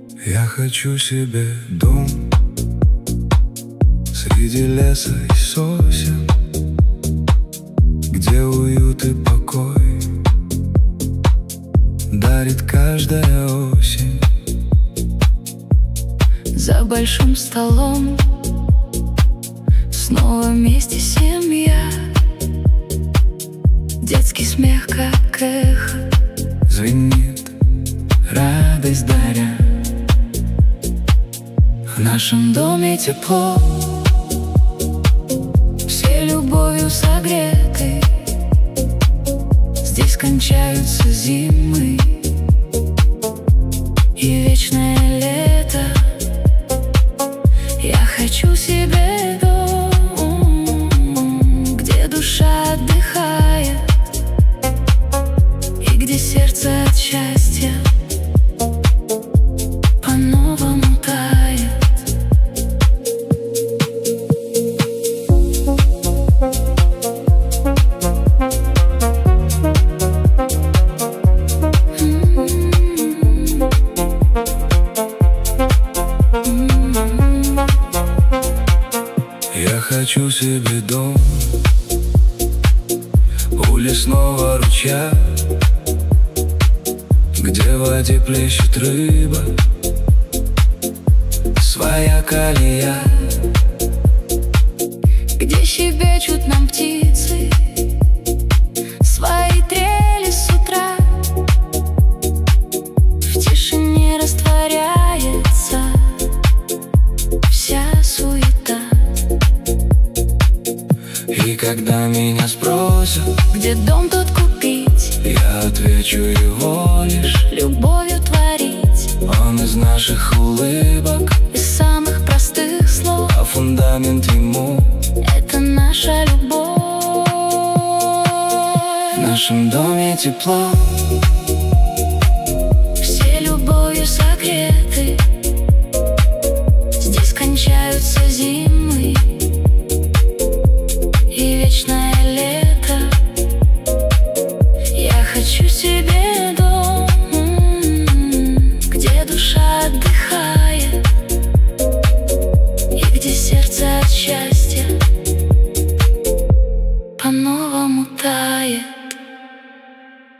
Я хочу себе дом среди леса и сосен, где уют и покой дарит каждая осень. За большим столом снова вместе семья. Детский смех, как эхо, звенит, радость даря. в нашем доме тепло, все любовью согреты. Здесь кончаются зимы и вечное лето. Я хочу себе дом, где душа отдыхает и где сердце от счастья по-новому тает. Я хочу себе дом у лесного ручья, где в воде плещет рыба, своя колея, Где щебечут нам птицы, свои трели с утра. В тишине растворяется вся суета. И когда меня спросят, Где дом тут купить, я отвечу его лишь: любовью творить. он из наших улыбок, Из самых простых слов а фундамент ему. это наша любовь. В нашем доме тепло, Все любовью согреты. Здесь кончаются зимы и вечное лето. Я хочу себе дом, где душа отдыхает